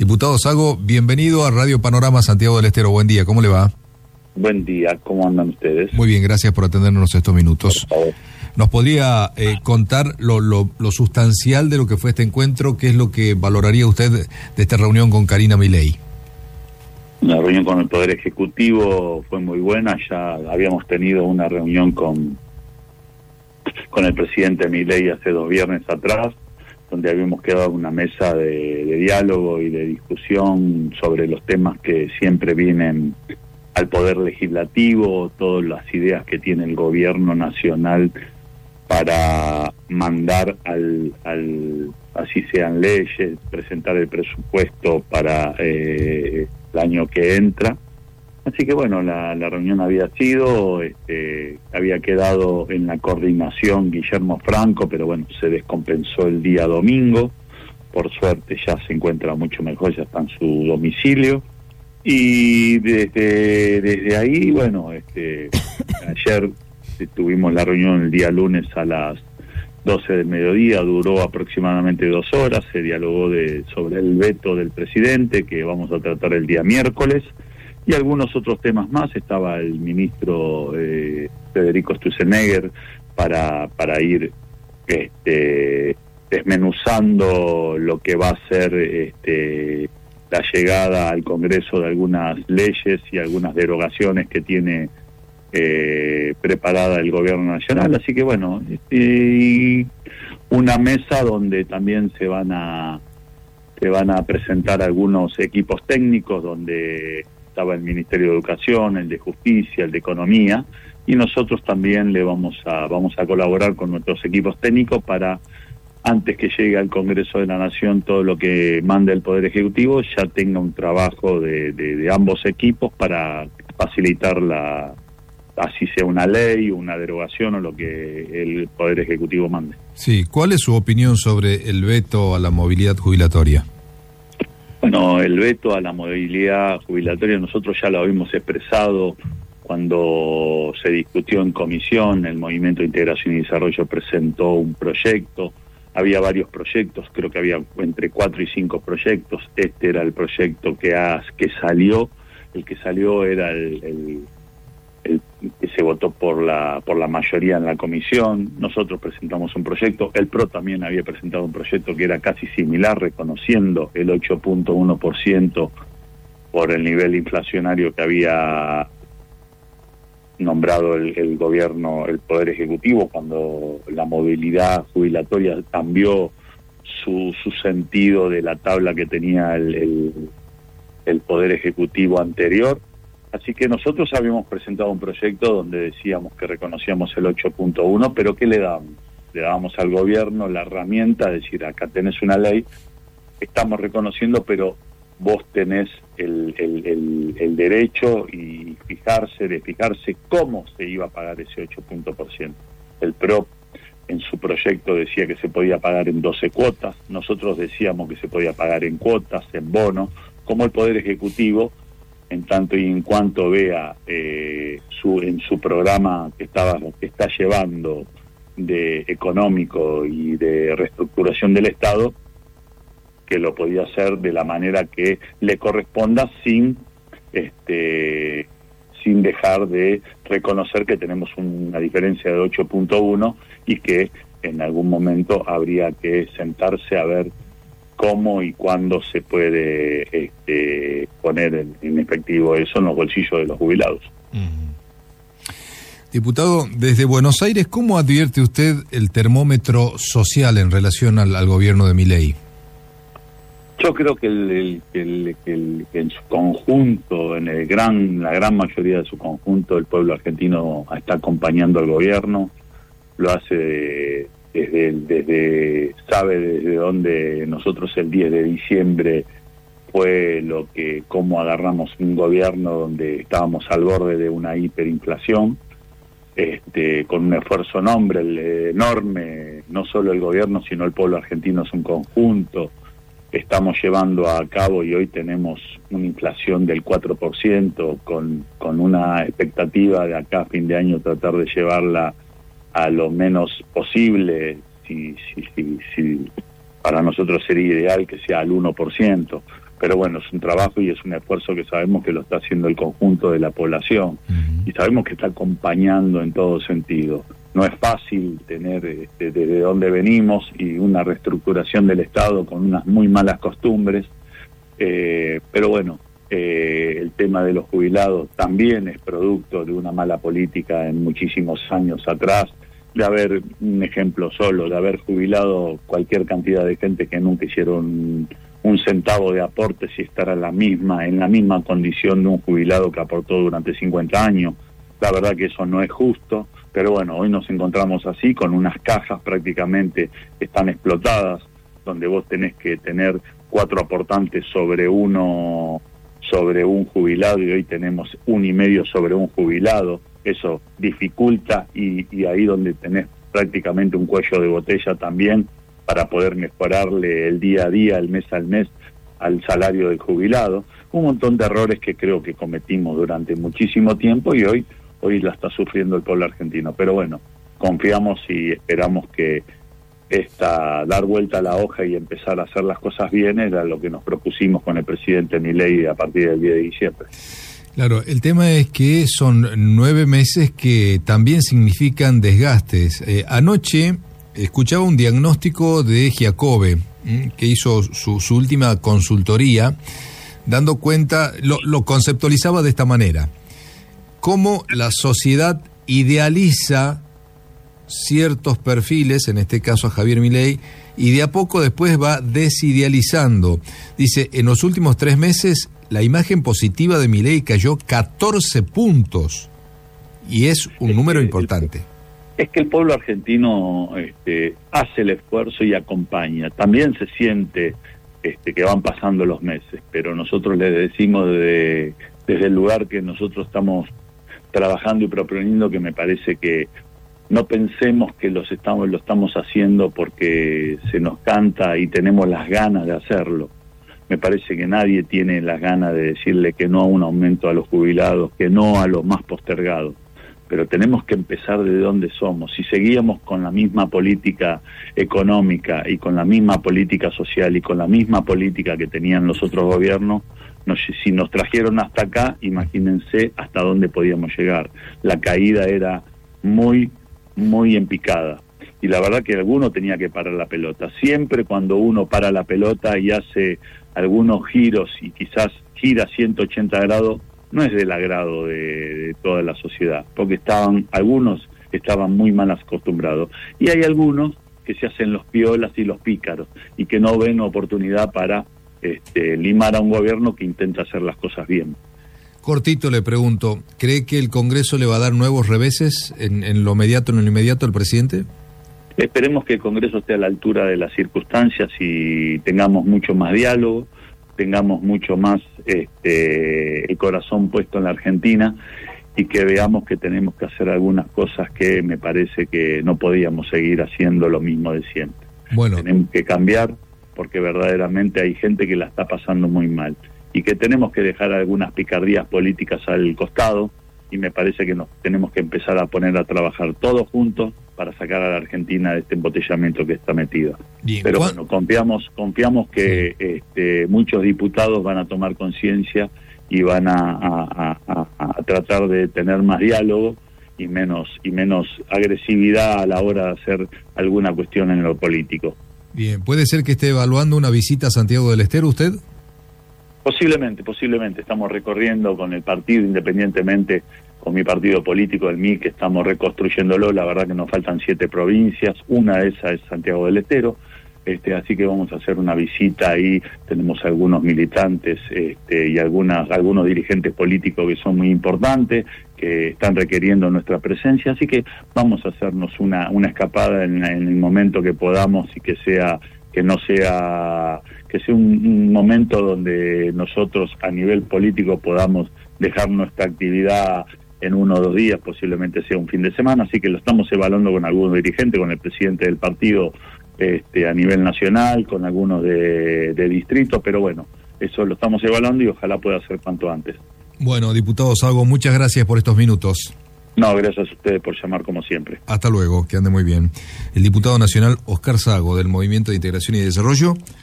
Diputado Sago, bienvenido a Radio Panorama Santiago del Estero. Buen día, ¿cómo le va? Buen día, ¿cómo andan ustedes? Muy bien, gracias por atendernos estos minutos. Por favor. ¿Nos podría contar lo sustancial de lo que fue este encuentro? ¿Qué es lo que valoraría usted de esta reunión con Karina Milei? La reunión con el Poder Ejecutivo fue muy buena. Ya habíamos tenido una reunión con el presidente Milei hace 2 viernes atrás, donde habíamos quedado en una mesa de diálogo y de discusión sobre los temas que siempre vienen al Poder Legislativo, todas las ideas que tiene el gobierno nacional para mandar así sean leyes, presentar el presupuesto para el año que entra. Así que bueno, la reunión había sido, había quedado en la coordinación Guillermo Franco, pero bueno, se descompensó el día domingo. Por suerte ya se encuentra mucho mejor, ya está en su domicilio. Y desde ahí, bueno, ayer tuvimos la reunión el día lunes a las 12 del mediodía, duró aproximadamente 2 horas, se dialogó sobre el veto del presidente, que vamos a tratar el día miércoles, y algunos otros temas más. Estaba el ministro Federico Sturzenegger para ir desmenuzando lo que va a ser la llegada al Congreso de algunas leyes y algunas derogaciones que tiene preparada el gobierno nacional. Así que bueno, una mesa donde también se van a presentar algunos equipos técnicos, donde estaba el Ministerio de Educación, el de Justicia, el de Economía, y nosotros también le vamos a colaborar con nuestros equipos técnicos para, antes que llegue al Congreso de la Nación todo lo que manda el Poder Ejecutivo, ya tenga un trabajo de ambos equipos para facilitar así sea una ley, una derogación o lo que el Poder Ejecutivo mande. Sí, ¿cuál es su opinión sobre el veto a la movilidad jubilatoria? Bueno, el veto a la movilidad jubilatoria nosotros ya lo habíamos expresado cuando se discutió en comisión. El Movimiento de Integración y Desarrollo presentó un proyecto. Había varios proyectos, creo que había entre 4 y 5 proyectos. Este era el proyecto que salió. El que salió era el que se votó por la mayoría en la comisión. Nosotros presentamos un proyecto. El PRO también había presentado un proyecto que era casi similar, reconociendo el 8.1% por el nivel inflacionario que había nombrado el gobierno, el Poder Ejecutivo, cuando la movilidad jubilatoria cambió su sentido de la tabla que tenía el Poder Ejecutivo anterior. Así que nosotros habíamos presentado un proyecto donde decíamos que reconocíamos el 8.1, pero ¿qué le damos? Le dábamos al gobierno la herramienta de decir, acá tenés una ley, estamos reconociendo, pero vos tenés el derecho y fijarse cómo se iba a pagar ese 8%. El PRO en su proyecto decía que se podía pagar en 12 cuotas, nosotros decíamos que se podía pagar en cuotas, en bonos, como el Poder Ejecutivo, en tanto y en cuanto vea en su programa que está llevando de económico y de reestructuración del Estado, que lo podía hacer de la manera que le corresponda sin dejar de reconocer que tenemos una diferencia de 8.1 y que en algún momento habría que sentarse a ver cómo y cuándo se puede poner en efectivo eso en los bolsillos de los jubilados. Diputado, desde Buenos Aires, ¿cómo advierte usted el termómetro social en relación al gobierno de Milei? Yo creo que en su conjunto, en la gran mayoría de su conjunto, el pueblo argentino está acompañando al gobierno, lo hace sabe desde dónde nosotros el 10 de diciembre fue cómo agarramos un gobierno donde estábamos al borde de una hiperinflación, con un esfuerzo enorme, no solo el gobierno, sino el pueblo argentino es un conjunto. Estamos llevando a cabo y hoy tenemos una inflación del 4%, con una expectativa de acá a fin de año tratar de llevarla a lo menos posible. Si para nosotros sería ideal que sea al 1%, pero bueno, es un trabajo y es un esfuerzo que sabemos que lo está haciendo el conjunto de la población, y sabemos que está acompañando en todo sentido. No es fácil tener desde dónde venimos y una reestructuración del Estado con unas muy malas costumbres, pero bueno, el tema de los jubilados también es producto de una mala política en muchísimos años atrás, de haber, un ejemplo solo, de haber jubilado cualquier cantidad de gente que nunca hicieron un centavo de aportes y estar en la misma condición de un jubilado que aportó durante 50 años. La verdad que eso no es justo, pero bueno, hoy nos encontramos así, con unas cajas prácticamente que están explotadas, donde vos tenés que tener 4 aportantes sobre un jubilado, y hoy tenemos 1,5 sobre un jubilado. Eso dificulta, y ahí donde tenés prácticamente un cuello de botella también para poder mejorarle el día a día, el mes al mes, al salario del jubilado. Un montón de errores que creo que cometimos durante muchísimo tiempo y hoy la está sufriendo el pueblo argentino. Pero bueno, confiamos y esperamos que dar vuelta a la hoja y empezar a hacer las cosas bien era lo que nos propusimos con el presidente Milei a partir del 10 de diciembre. Claro, el tema es que son 9 meses que también significan desgastes. Anoche escuchaba un diagnóstico de Giacobbe, que hizo su última consultoría, dando cuenta, lo conceptualizaba de esta manera: cómo la sociedad idealiza ciertos perfiles, en este caso a Javier Milei, y de a poco después va desidealizando. Dice, en los últimos 3 meses la imagen positiva de Milei cayó 14 puntos, y es un número importante. Es que el pueblo argentino hace el esfuerzo y acompaña. También se siente que van pasando los meses, pero nosotros les decimos desde el lugar que nosotros estamos trabajando y proponiendo, que me parece que no pensemos que lo estamos haciendo porque se nos canta y tenemos las ganas de hacerlo. Me parece que nadie tiene las ganas de decirle que no a un aumento a los jubilados, que no a los más postergados. Pero tenemos que empezar de donde somos. Si seguíamos con la misma política económica y con la misma política social y con la misma política que tenían los otros gobiernos, si nos trajeron hasta acá, imagínense hasta dónde podíamos llegar. La caída era muy, muy en picada. Y la verdad que alguno tenía que parar la pelota. Siempre cuando uno para la pelota y hace algunos giros y quizás gira 180 grados, no es del agrado de toda la sociedad, porque algunos estaban muy mal acostumbrados. Y hay algunos que se hacen los piolas y los pícaros, y que no ven oportunidad para limar a un gobierno que intenta hacer las cosas bien. Cortito le pregunto, ¿cree que el Congreso le va a dar nuevos reveses en lo inmediato al presidente? Esperemos que el Congreso esté a la altura de las circunstancias y tengamos mucho más diálogo, tengamos mucho más el corazón puesto en la Argentina, y que veamos que tenemos que hacer algunas cosas que me parece que no podíamos seguir haciendo lo mismo de siempre. Bueno, tenemos que cambiar, porque verdaderamente hay gente que la está pasando muy mal, y que tenemos que dejar algunas picardías políticas al costado, y me parece que nos tenemos que empezar a poner a trabajar todos juntos para sacar a la Argentina de este embotellamiento que está metida. Bien, pero bueno, confiamos que muchos diputados van a tomar conciencia y van a tratar de tener más diálogo y menos agresividad a la hora de hacer alguna cuestión en lo político. Bien, ¿puede ser que esté evaluando una visita a Santiago del Estero usted? Posiblemente. Estamos recorriendo con el partido, independientemente con mi partido político, el MIC, que estamos reconstruyéndolo. La verdad que nos faltan 7 provincias, una de esas es Santiago del Estero, así que vamos a hacer una visita ahí. Tenemos algunos militantes y algunos dirigentes políticos que son muy importantes, que están requiriendo nuestra presencia, así que vamos a hacernos una escapada en el momento que podamos, y que sea un momento donde nosotros a nivel político podamos dejar nuestra actividad en 1 o 2 días, posiblemente sea un fin de semana, así que lo estamos evaluando con algunos dirigentes, con el presidente del partido a nivel nacional, con algunos de distrito, pero bueno, eso lo estamos evaluando y ojalá pueda ser cuanto antes. Bueno, diputado Sago, muchas gracias por estos minutos. No, gracias a ustedes por llamar como siempre. Hasta luego, que ande muy bien. El diputado nacional Oscar Sago, del Movimiento de Integración y Desarrollo.